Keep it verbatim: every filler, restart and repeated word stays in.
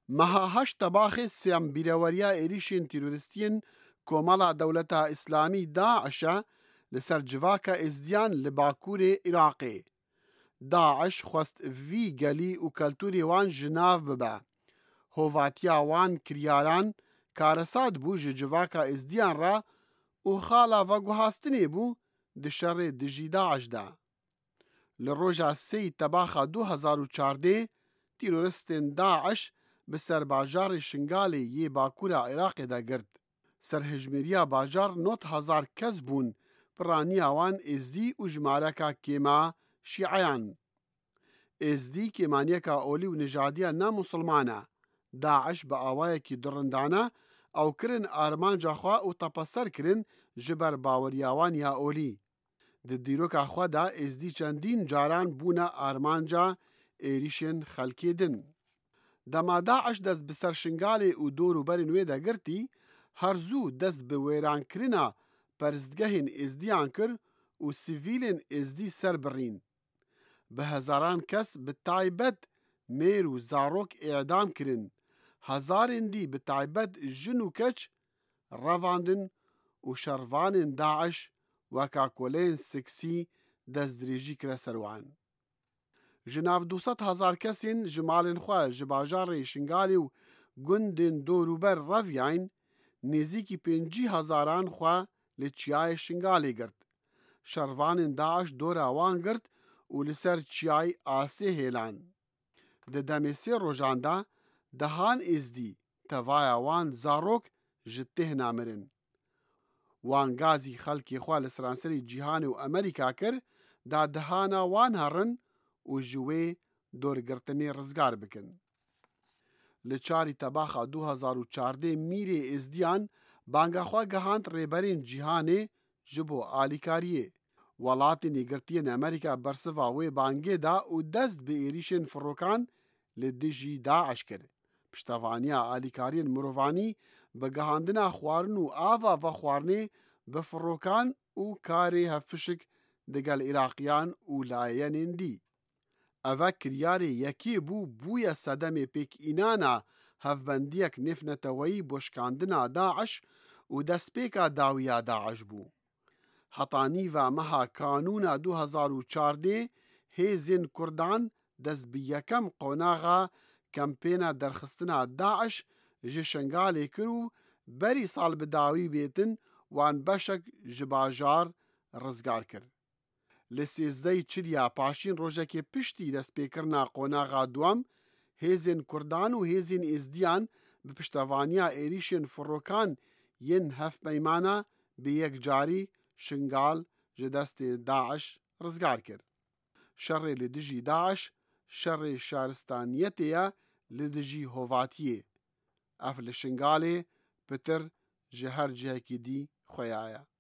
مها هشت باخی سیام بیروریا ایریشین تیروریستین کومالا دولتا اسلامی داعشا لسر جواکا ازدیان لباکور عراقی. داعش خواست وی گلی و کلتوری وان جناف ببا. هواتیا وان کریاران کارساد بو جواکا ازدیان را و خالا و گوهاستنی بو دشر دجی داعش دا. لروجا سی تباخا دو هزار و چارده تیرورستین داعش بسر باجار شنگالی یه باکورا عراق دا گرد. سرهجمیریا باجار نوت هزار کس بون پرانی آوان ازدی و جمارکا کیما شیعیان. ازدی کیمانیکا اولی و نژادیا نا مسلمانا. داعش با آوائه کی درندانا او کرن آرمان جاخوا و تپسر کرن جبر باوریاوان یا اولی. د دیروکا خوا دا ازدی چندین جاران بونا آرمان جا ایریشن خلکی دن. دما داعش دست بسر شنگالی و دورو برین ویدا گرتی هر زو دست به ویران کرنا پرستگهین ازدیان کر و سیویلین ازدی سر برین. به هزاران کس به تایبت میر و زاروک اعدام کرن. هزارین دی به تایبت جن و کچ رواندن و شروان داعش و کاکولین سکسی دست دریجی کر سروان. جناف دوست هزار کسین جمالین خواه جباجار شنگالی و گندین دوروبر رویاین نزیکی پنجی هزاران خواه لچیای شنگالی گرد. شروان داعش دور آوان گرد و لسر چیای آسه هیلان. ده دمیسی روژانده دهان ازدی توای وان زاروک جته نامرن. وان گازی خلکی خواه لسرانسری جیهان و امریکا کر دا دهانا وان هرن و جوه دورگرتنی رزگار بکن. لچاری تباخا دو هزار و چارده میره ازدیان بانگاخوا گهاند ریبرین جیهانه جبو آلیکاریه. ولاتی نگرتین امریکا برسواوی بانگه دا و دست به ایریشن فروکان لدجی داعش کرد. پشتوانیا آلیکارین مروفانی بگهاندنا خوارن و آوا و خوارنه بفروکان و کاری هفپشک دگل عراقیان و لاین دی. اوه کریاری یکی بو بویا صدم پیک اینانا هفبندیک نفنتوی بشکاندنا داعش و دست پیکا داویا داعش بو. حطانی و مها کانونا دو هزار و چارده هیزین کردان دست بیکم قوناغا کمپینا درخستنا داعش جشنگالی کرو بری سال بداوی بیتن وان بشک جباجار رزگار کرد. لسیزده چریا پاشین روژه که پشتی دست پیکرنا قوناغا دوام هیزین کردان و هیزین ازدیان به پشتوانیا ایریشن فروکان ین هف بیمانا به یک جاری شنگال جدست داعش رزگار کرد. شر لدجی داعش شر شارستانیتیا لدجی هواتیه. افل شنگاله پتر جهر جه کی دی خویایا.